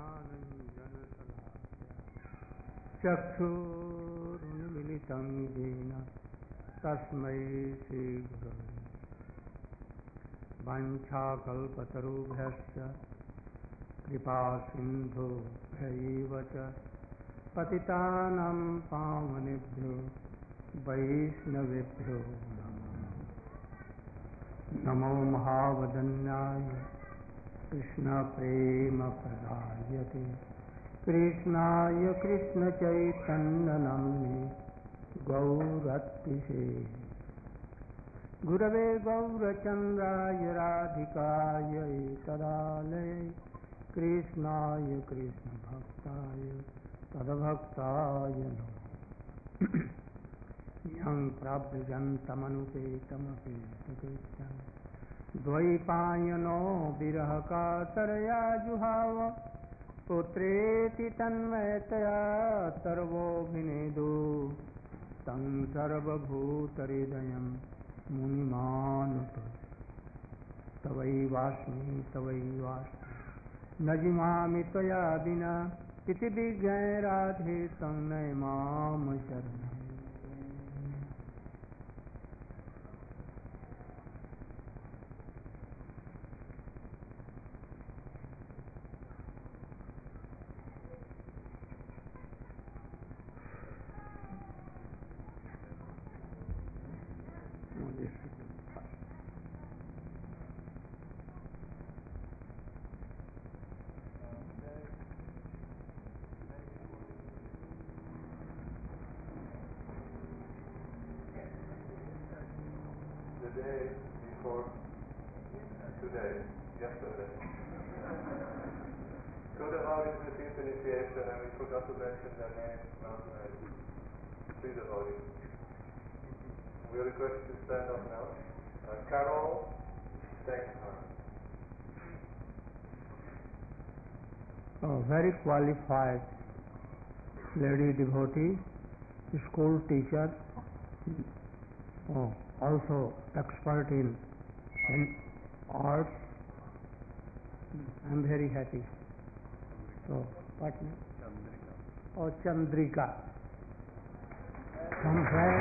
ज्ञानञ्जनशलाकया चक्षुरुन्मिलितं येन तस्मै श्रीगुरवे वाञ्छाकल्पतरुभ्यश्च कृपासिन्धुभ्यैव च पतितानां पावनेभ्यो वैष्णवेभ्यो नमो महावदन्याय कृष्णप्रेमप्रदायते कृष्णाय कृष्णचैतन्यनाम्ने गौरतिसे गुरवे गौरचन्द्राय राधिकाय तदालये कृष्णाय कृष्णभक्ताय तद्भक्ताय नमः यं प्रव्रजन्तमनुपेतमपेतकृत्यं द्वैपायनो विरहकातरया जुहाव पुत्रेति तन्मयतया सर्वोऽभिनेदु तं सर्वभूतहृदयं मुनिमानुत तवैवास्मि न जिमामि त्वया विना इति विज्ञाय राधे तं नय मां शरणम् Yesterday. Two devotees received initiation and we forgot to mention their names last night. Three devotees. We are requested to stand up now. Carol Stenger. Very qualified lady devotee, school teacher, also expert in arts. I'm very happy. So, what name? Chandrika. Oh, Chandrika. From where?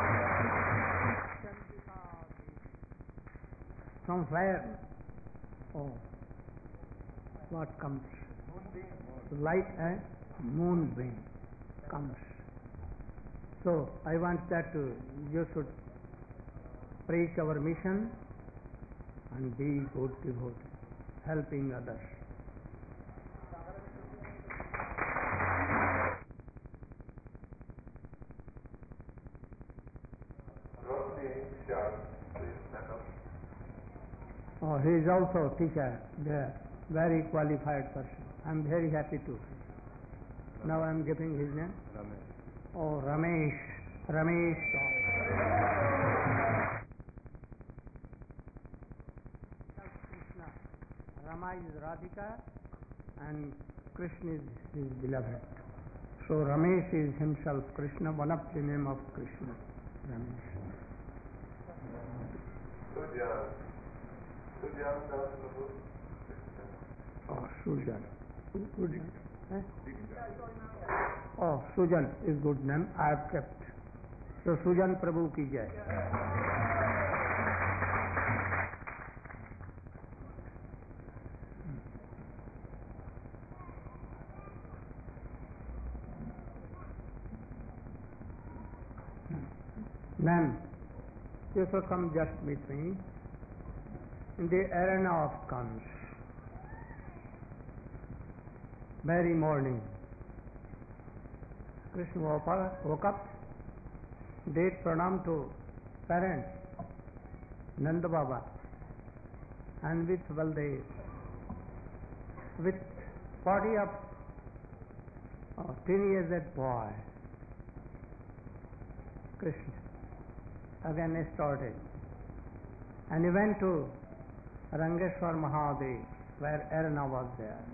From where? Oh, what comes? Light and moonbeam comes. So, I want that you should preach our mission and be good devotee, helping others. Oh, he is also a teacher, very qualified person. I am very happy to. Now I am giving his name. Ramesh. Oh, Ramesh. Ramesh. Krishna. Rama is Radhika and Krishna is his beloved. So Ramesh is himself Krishna, one of the name of Krishna. Ramesh. Sujan Das Prabhu. Oh, Sujan. Oh, Sujan is good name. I have kept. So Sujan Prabhu ki jai. Ma'am, you shall come just with me in the arena of Kans. Very morning, Krishna woke up, did pranam to parents, Nanda Baba, and with Baldev, with body of teenage boy, Krishna again started, and he went to Rangeshwar Mahadev, where arena was there.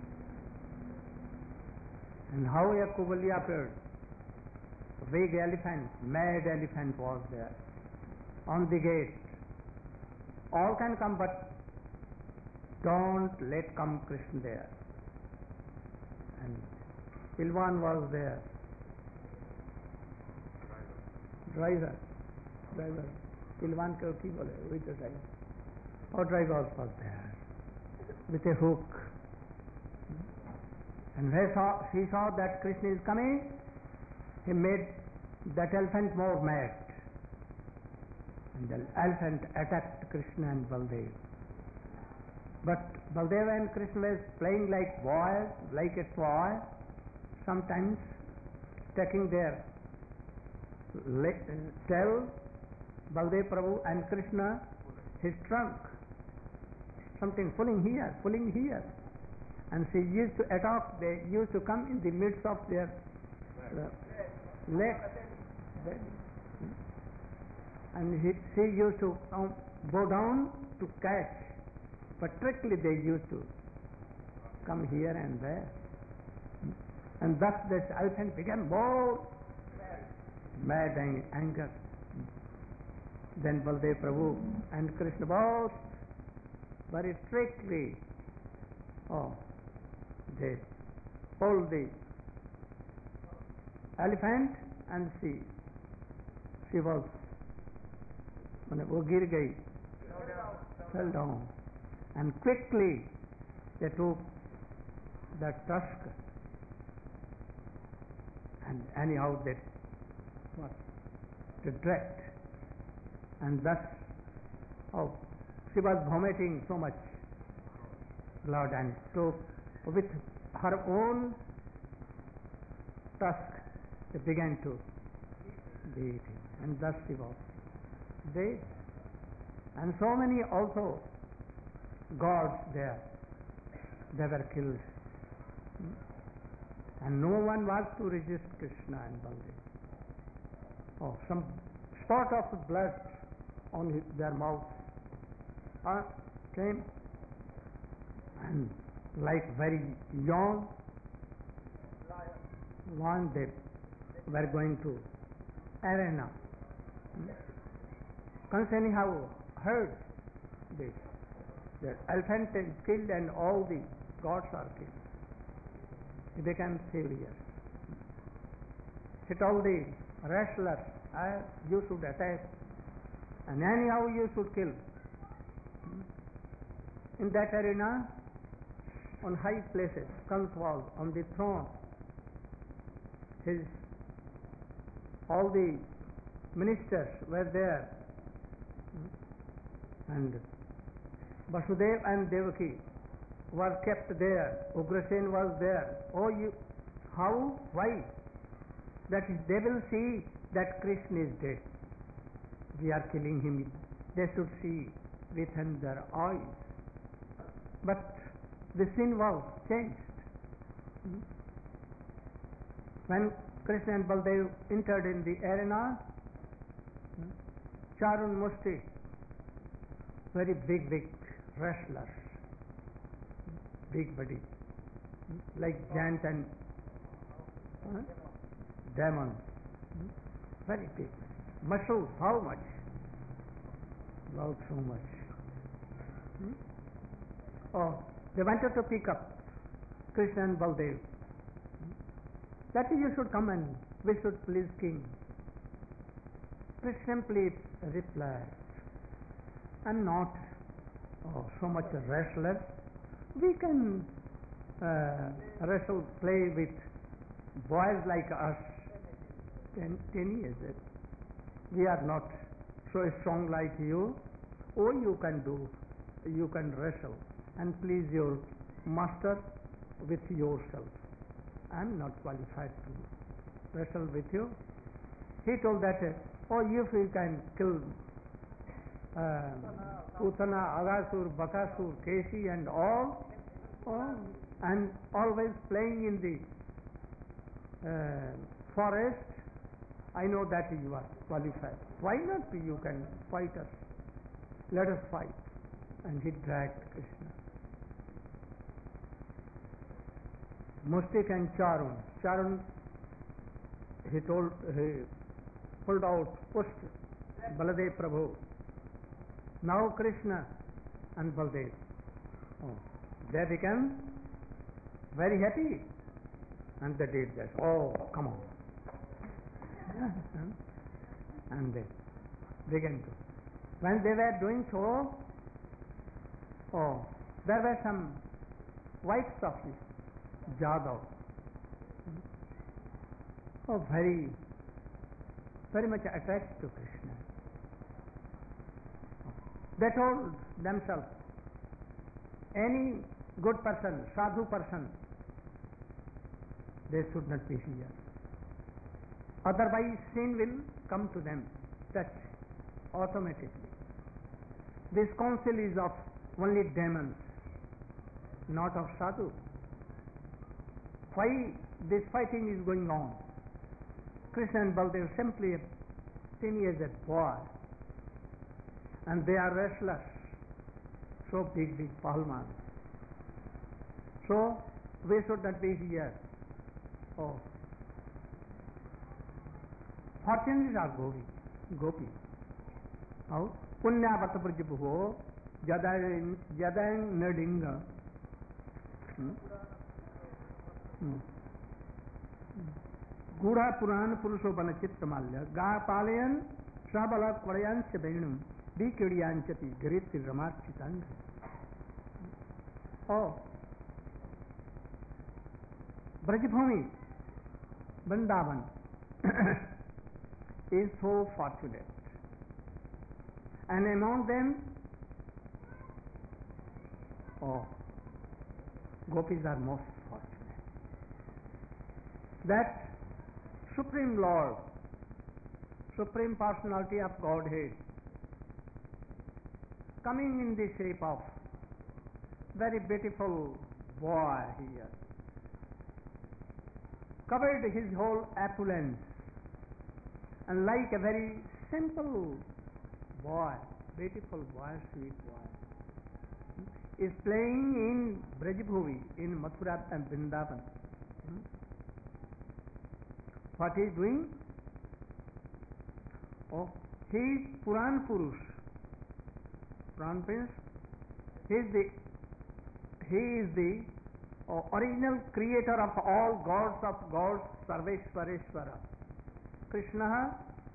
And how a Kubali appeared, a big elephant, mad elephant was there on the gate. All can come, but don't let come Krishna there. and Pilwan was there. Driver. Pilwan ko ki bole? With the driver. Or driver was there with a hook. And when he saw that Krishna is coming, he made that elephant more mad. And the elephant attacked Krishna and Baldev. But Baldev and Krishna were playing like boys, like a toy, sometimes taking their tail, Baldev Prabhu and Krishna, his trunk, something pulling here, and she used to attack, they used to come in the midst of their legs, and she used to go down to catch, but strictly they used to come here and there, and thus this elephant became more mad and anger. Then Baldev Prabhu and Krishna both very strictly, they pulled the elephant and she was, वो गिर गई, fell down, and quickly they took the tusk and anyhow they dragged, and thus she was vomiting so much blood, and so with her own tusk they began to beat him, and thus she was dead. And so many also gods there, they were killed, and no one was to resist Krishna and Baldev. Some spot of blood on their mouth came, and like very young lion, they were going to arena. Concerning how heard this, the elephant is killed and all the gods are killed, he became furious. He told the wrestlers, you should attack, and anyhow you should kill. In that arena, on high places, Kans was on the throne. All the ministers were there, and Vasudev and Devaki were kept there. Ugrasen was there. How? Why? That they will see that Krishna is dead. We are killing him. They should see within their eyes. But the scene was changed. When Krishna and Baldev entered in the arena, Charun Musti, very big wrestlers, big body, like giant and demon, very big. Muscles, how much? About so much. They wanted to pick up Krishna and Baldev. That you should come and we should please King. Krishna simply replied, I'm not so much a wrestler. We can wrestle, play with boys like us. 10 years. We are not so strong like you. You can wrestle and please your master with yourself. I am not qualified to wrestle with you. He told that, if you can kill Putana, Agasur, Bakasur, Keshi and all, and always playing in the forest, I know that you are qualified. Why not you can fight us? Let us fight. And he dragged Krishna. Mustik and Charun, he pushed Baladev Prabhu. Now Krishna and Baldev, they became very happy And they did that. Oh, come on. And they began to. When they were doing so, there were some wives of Jadav. Very, very much attached to Krishna. They told themselves, any good person, sadhu person, they should not be here. Otherwise sin will come to them, touch automatically. This council is of only demons, not of sadhu. Why this fighting is going on? Krishna and Baldev simply a teenage boy, and they are restless, so big pahalman. So we should not be here. Fortunately are gopi. How? Punyavat prajabho jadang nadinga. Gudha Puran Purusho Bana Chittamalya Ga Palayan Sabala Korayan Sebenum Dikiriyan Chati Gariti Ramar Chitanga. Brajabhumi Vrindavan is so fortunate, and among them gopis are most fortunate. That Supreme Lord, Supreme Personality of Godhead, coming in the shape of very beautiful boy here, covered his whole opulence, and like a very simple boy, beautiful boy, sweet boy, is playing in Brajabhuvi, in Mathura and Vrindavan. What he is doing? He is Puran Purush. Puran means he is the original creator of all gods of gods, Sarveshwareshwara. Krishna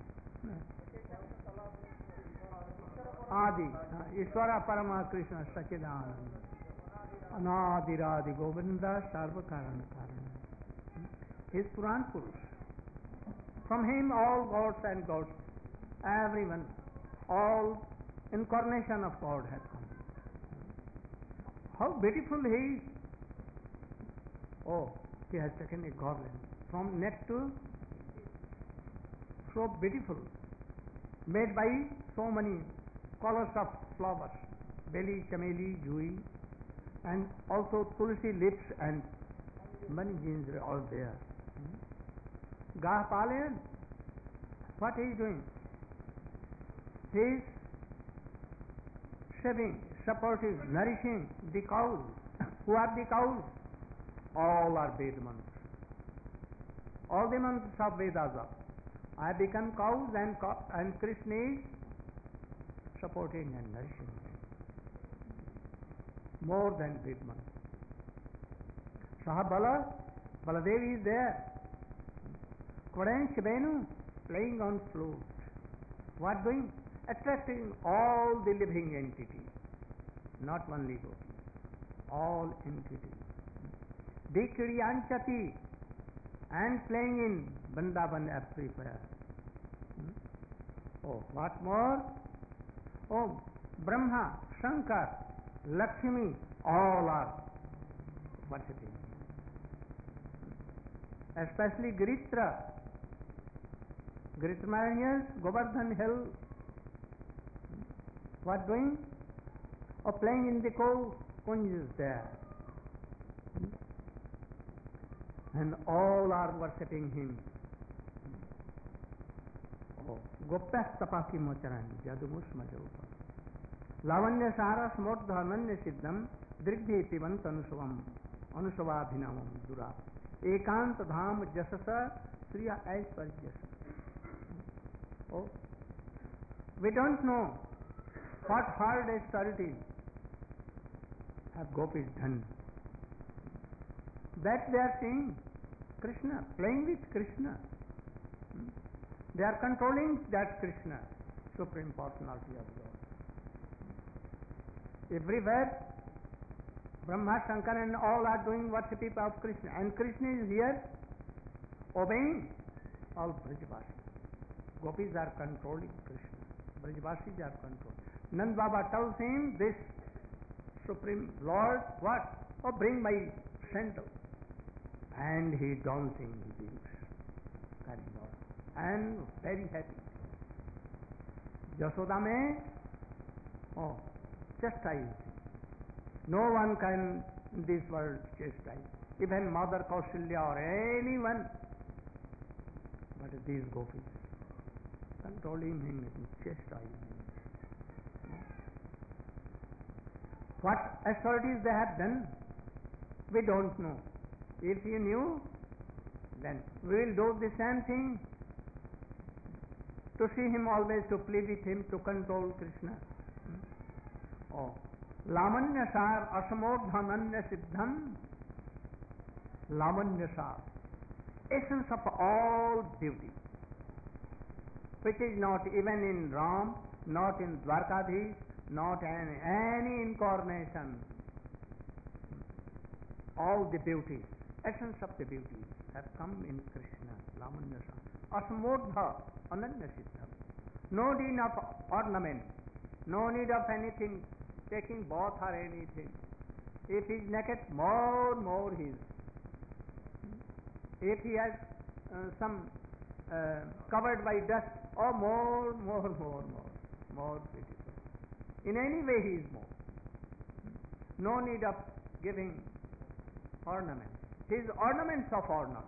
Adi, Ishvara Parama Krishna Sachidananda, Anadiradi Govinda Sarva Karana Karana. He is Puran Purush. From him all gods and gods, everyone, all incarnation of God has come. How beautiful he is. He has taken a garland from neck to, so beautiful, made by so many colors of flowers, belly, chameli, jui, and also tulsi lips and many genes are all there. Gah Palayan, what he is doing? He is shaving, supporting, nourishing the cows. Who are the cows? All are Ved months. All the months of Vedas are. I become cows and Krishna is supporting and nourishing them. More than Ved months. Saha Baladevi is there. Kodayan Shivenu playing on flute. What doing? Attracting all the living entities, not only gopis, all entities. Dikiriyanchati, and playing in Vrindavan everywhere. What more? Brahma, Shankar, Lakshmi, all are worshipping. Especially Giritra. Gritmaranians, Govardhan Hill. What doing? Playing in the kunjas there. And all are worshipping him. Gopyas tapaki mocharani, jadumus majarupa. Lavanya sara smordha ananya siddham, drigdhi pivant anusavabhinamam dura. Ekant dham jasasa, sriya aisparjasa. We don't know what hard austerities have gopis done. That they are saying, Krishna, playing with Krishna. They are controlling that Krishna, Supreme Personality of God. Everywhere, Brahma, Shankar and all are doing worship of Krishna, and Krishna is here obeying all Brajavasis. Gopis are controlling Krishna. Brajavasis are controlling. Nand Baba tells him, this Supreme Lord, what? Oh, bring my sandal. And he dancing, he brings, carrying on, and very happy. Yashoda mein, oh, chastise. No one can in this world chastise. Even Mother Kausalya or anyone. But these gopis controlling him and chastising him. What authorities they have done, we don't know. If you knew, then we will do the same thing. To see him always, to play with him, to control Krishna. Oh. Lamanyasar asamodhananya siddham. Lamanyasar, essence of all beauty, which is not even in Ram, not in Dwarkadhish, not in any incarnation. All the beauties, essence of the beauties have come in Krishna, Lamanyasar. Asamodha ananya siddham. No need of ornament, no need of anything, taking bath or anything. If he is naked, more he is. If he has some covered by dust, oh, more beautiful. In any way he is more. No need of giving ornaments. His ornaments of ornament.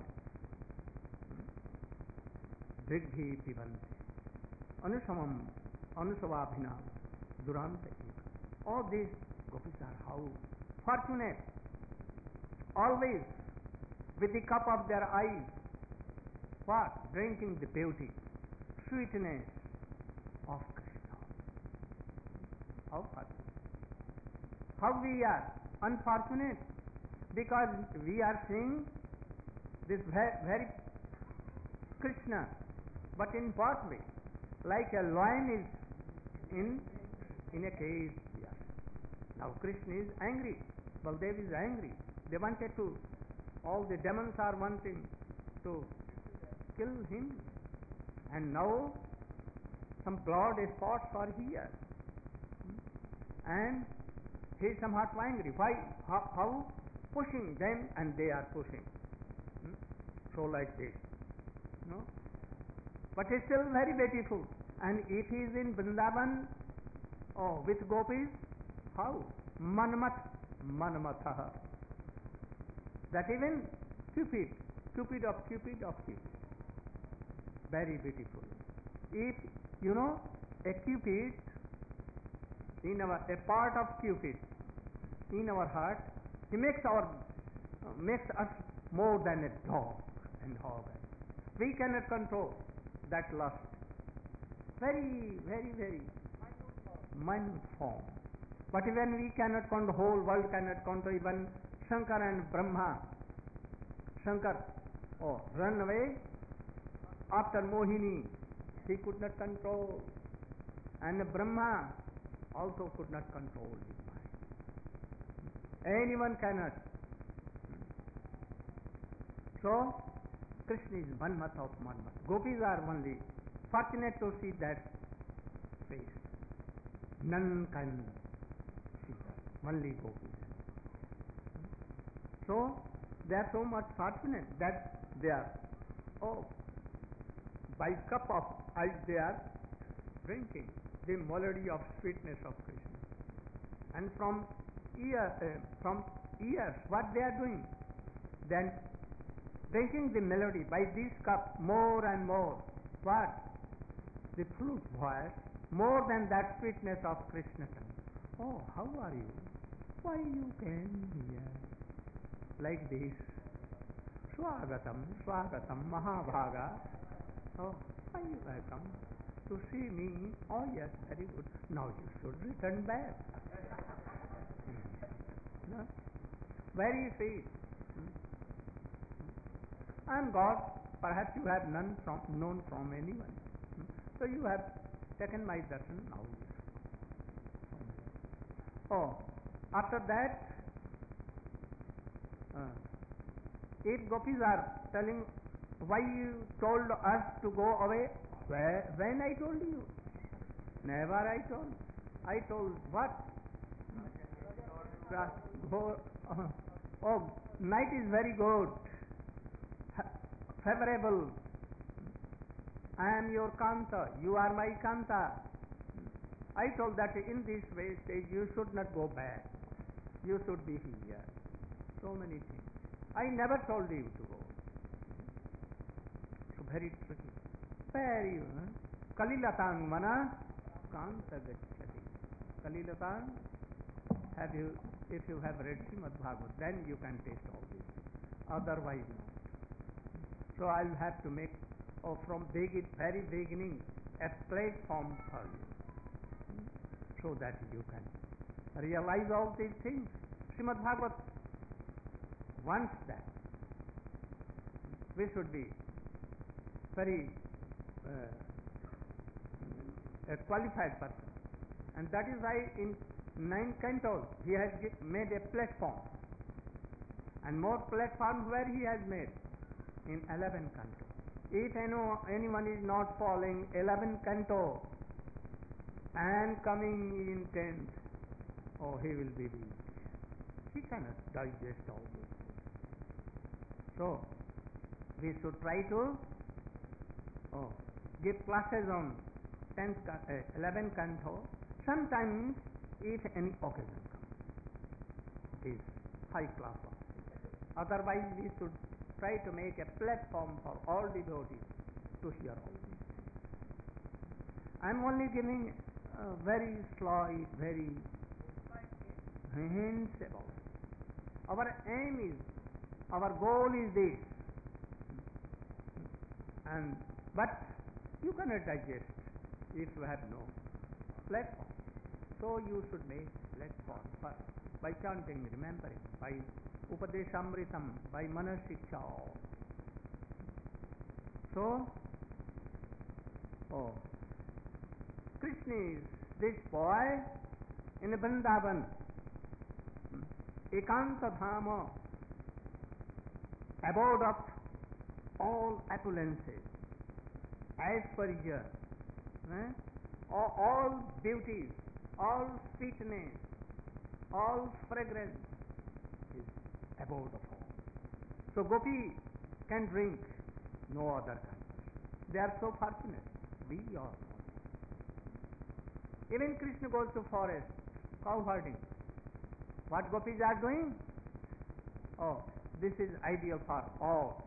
Drigdhi pibanti. Anusamam, anusavabhinam, duranta eka. All these gopis are how fortunate. Always with the cup of their eyes, what? Drinking the beauty, sweetness of Krishna. How fortunate. How we are unfortunate, because we are seeing this very Krishna, but in what way? Like a lion is in a cage. Yes. Now Krishna is angry. Baldev is angry. They wanted to, all the demons are wanting to kill him. And now some blood spots are here. And he is somewhat angry. Why? How? Pushing them, and they are pushing. So like this. No? But he is still very beautiful. And if he is in Vrindavan, oh, with gopis, how? Manmatha. That even Cupid of Cupid. Very beautiful. If you know a Cupid, a part of Cupid in our heart, he makes us more than a dog and hog. We cannot control that lust. Very minute form. But even we cannot control, the whole world cannot control, even Shankar and Brahma. Shankar, run away after Mohini, he could not control. And Brahma also could not control his mind. Anyone cannot. So, Krishna is Manmatha of Manmatha. Gopis are only fortunate to see that face. None can see that. Only gopis. So, they are so much fortunate that they are, by cup of ice they are drinking the melody of sweetness of Krishna. And from years, what they are doing? Then drinking the melody by this cup more and more. What? The flute voice, more than that sweetness of Krishna. Oh, how are you? Why you came here? Like this. Swagatam, Mahabhaga. Oh, why you have come? To see me? Oh yes, very good. Now you should return back. No? Very sweet. I am God. Perhaps you have none known from anyone. So you have taken my darshan now. Oh, after that, if gopis are telling, why you told us to go away? When I told you? Never I told. I told what? Oh, night is very good, favorable. I am your Kanta, you are my Kanta. I told that in this way stage you should not go back. You should be here. So many things. I never told you to go. So very tricky. Very. Kalilatang mana Kanta gacchati. Kalilatang, if you have read Srimad Bhagavad, then you can taste all this. Otherwise not. So I'll have to make, from very beginning, a platform for you, so that you can realize all these things. Srimad Bhagavad wants that. We should be very a qualified person. And that is why in 9 cantos he has made a platform. And more platforms where he has made in 11 cantos. If anyone is not following 11 canto and coming in 10th, he will be weak. He cannot digest all those things. So, we should try to give classes on 11 canto. Sometimes, if any occasion comes, it is high class of things. Otherwise, we should try to make a platform for all devotees to hear all these things. I am only giving very slight, very hints about it. Our aim is, our goal is this. But you cannot digest if you have no platform. So you should make platform first by chanting, remembering, by Upadeshamritam, by Manasiksha. So, Krishna is this boy in Vrindavan, Ekanta Dhama, abode of all opulences, asparagus, all beauties, all sweetness, all fragrance is abode of all. So gopi can drink, no other can. They are so fortunate. We are not. Even Krishna goes to forest, cow herding. What gopis are doing? This is ideal for all.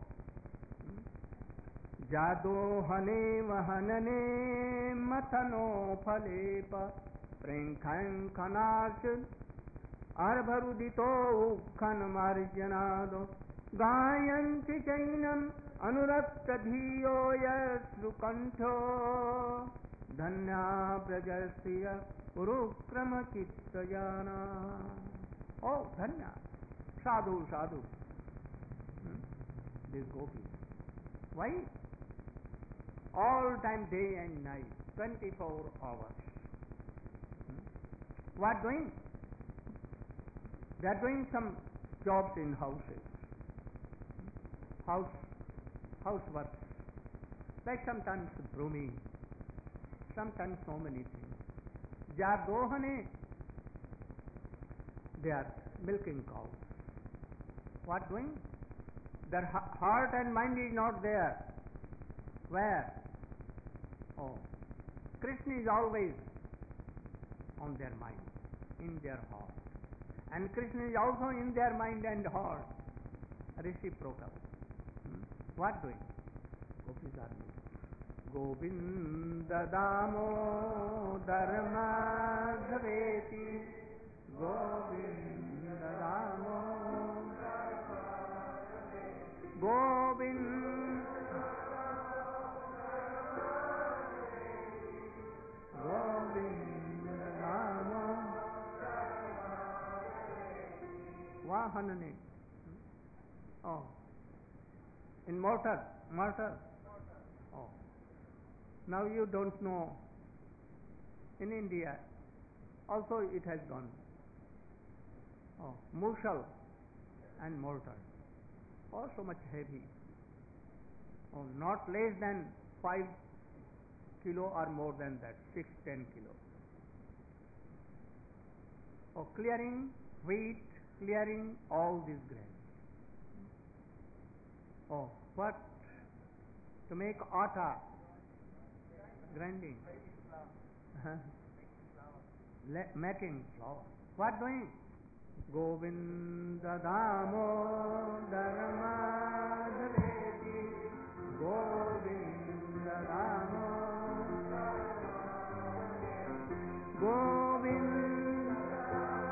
Jadohane vahanane matano phalepa prenkhankanarch arvarudito ukhan marjanado gayanti chainam anurakta dhiyo yasrukantho dhanya brajasya urukrama chittayana. Oh, dhanya, sadhu, sadhu. This gopi. Why? All time, day and night, 24 hours. What doing? They are doing some jobs in houses, housework, like sometimes brooming, sometimes so many things. Jadohane, they are milking cows. What doing? Their heart and mind is not there. Where? Krishna is always on their mind, in their heart. And Krishna is also in their mind and heart. Reciprocal. What doing? Gopis are doing. Govinda Damodar Madhaveti, Govinda Damodar Madhaveti, Govinda Vahanane. In mortar, mortar. Oh. Now you don't know. In India, also it has gone. Oh, mushal and mortar. Oh, so much heavy. Oh, not less than 5 kilo or more than that, 6-10 kilo. Oh, clearing wheat, clearing all these grains. Oh, what? To make atta, grinding, making flour. What doing? Govinda Damodar Madhaveti, Govinda Damodar Govinda.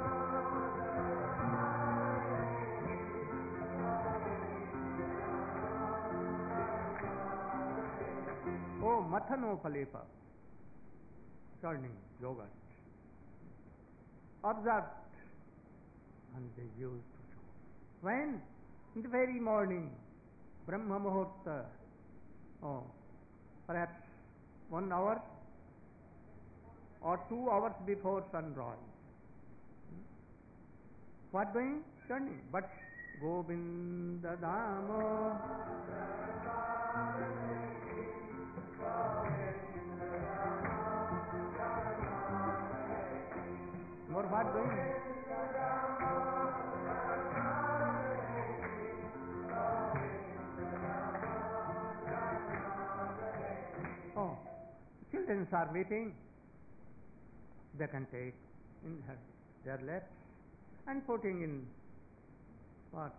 Oh, Mathano Palepa, churning yogurt. Observed, and they used to show. When? In the very morning, Brahma Muhurta, oh, perhaps 1 hour or 2 hours before sunrise. What doing? Churning. But Govinda Damo. Or what doing? Oh, children are weeping. They can take in their laps and putting in what?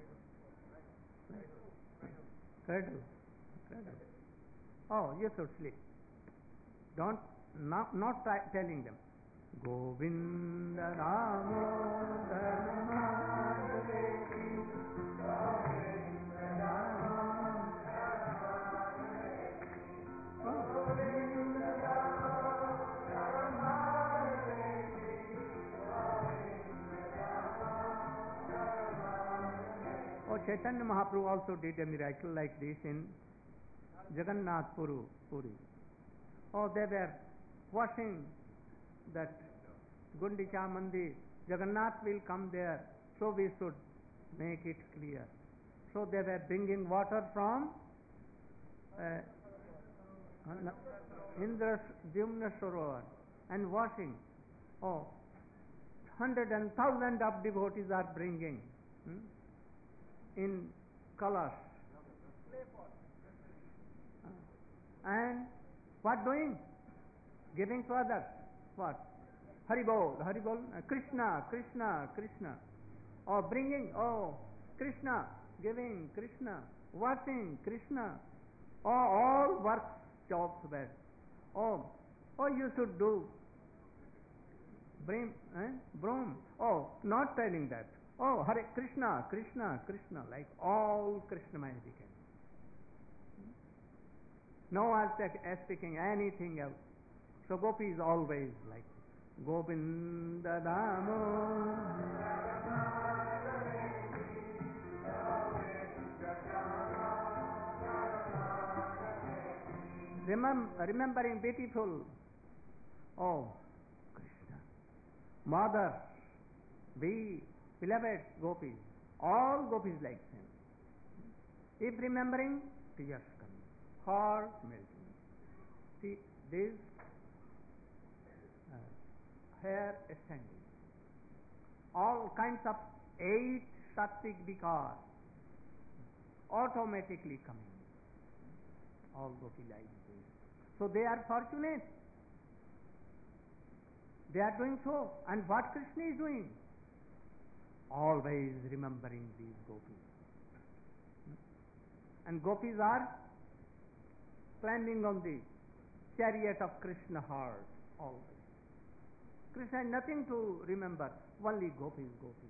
Cradle. Cradle. Oh, you should sleep. Don't, not telling them. Govinda Damodar Madhaveti, Govinda Damodar Govinda Damodar Madhaveti, Govinda. Oh, Chaitanya Mahaprabhu also did a miracle like this in Jagannath Puri. Oh, they were washing that Gundicha Mandir. Jagannath will come there, so we should make it clear. So they were bringing water from Indradyumna Sarovar and washing. Oh, hundreds and thousands of devotees are bringing in colors. And what doing? Giving to others. What? Haribol, Haribol, Krishna, Krishna, Krishna. Oh, bringing, oh, Krishna, giving, Krishna, washing, Krishna. Oh, all work jobs were. Oh, you should do. Broom. Oh, not telling that. Oh, Hare Krishna, Krishna, Krishna, like all Krishnamaya became. No one speaking anything else. So Gopi is always like this. Govinda Damo. Remembering beautiful. Oh, Krishna. Mother, we, beloved Gopis, all Gopis like him. If remembering, tears coming, heart melting. See, this hair standing. All kinds of 8 sattvic vikars automatically coming. All Gopi like this. So they are fortunate. They are doing so. And what Krishna is doing? Always remembering these Gopis. And Gopis are climbing on the chariot of Krishna heart always. Krishna has nothing to remember, only Gopis, Gopis.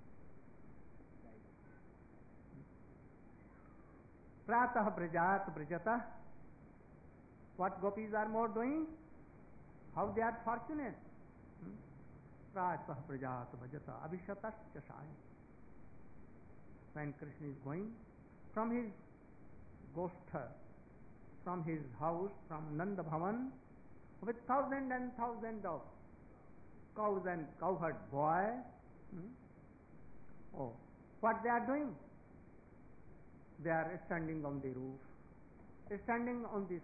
Pratah brajat brajata. What Gopis are more doing? How they are fortunate. Pratah brajat brajata abhishatascha sai. When Krishna is going from his Goshtha from his house, from Nanda Bhavan, with thousands and thousands of cows and cowherd boys. Oh, what they are doing? They are standing on the roof, standing on the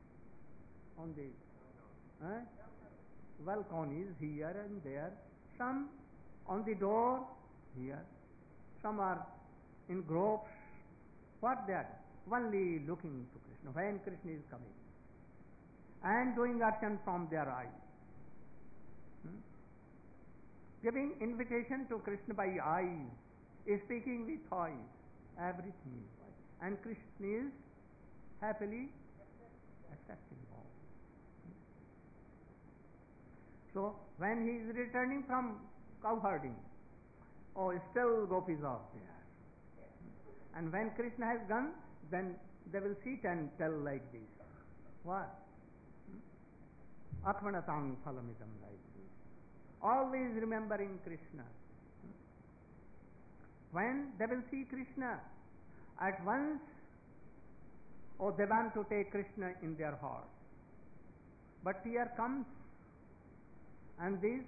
balconies here and there. Some on the door here. Some are in groups. What they are? Only looking to Krishna when Krishna is coming, and doing action from their eyes. Giving invitation to Krishna by eyes, speaking with eyes, everything is right. And Krishna is happily accepting all. So when he is returning from cowherding, still gopis are there. And when Krishna has gone, then they will sit and tell like this. What? Atmanatang phalamidam, like this. Always remembering Krishna. When they will see Krishna, at once, they want to take Krishna in their heart. But fear comes, and this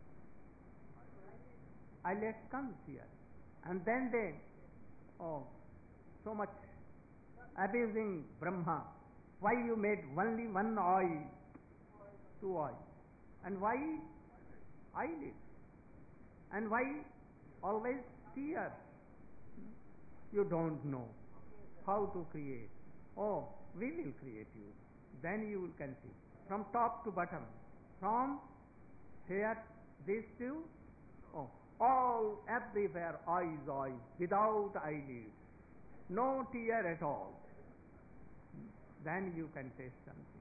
eyelid comes here. And then they, so much abusing Brahma. Why you made only one eye, two eyes? And why eyelids? And why always tears? You don't know how to create. We will create you. Then you can see. From top to bottom. From here, these two, all, everywhere, eyes, without eyelids. No tear at all. Then you can taste something.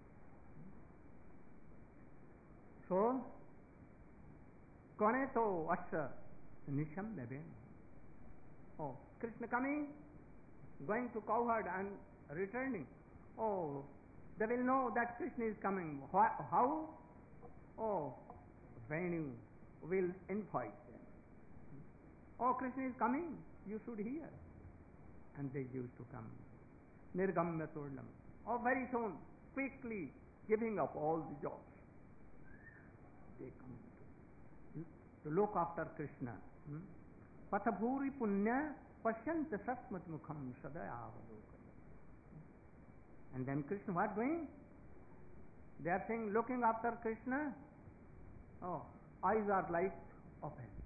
So, Kone to Asha Nisham Neben. Krishna coming, going to cowherd and returning. They will know that Krishna is coming. How? Venu will invite them. Krishna is coming, you should hear. And they used to come. Nirgamya Turnam. Very soon, quickly giving up all the jobs. They come to look after Krishna. Pathabhuri punya pasyanta sasmat mukham sadayavalokanam. And then Krishna, what doing? They are saying, looking after Krishna. Eyes are like open.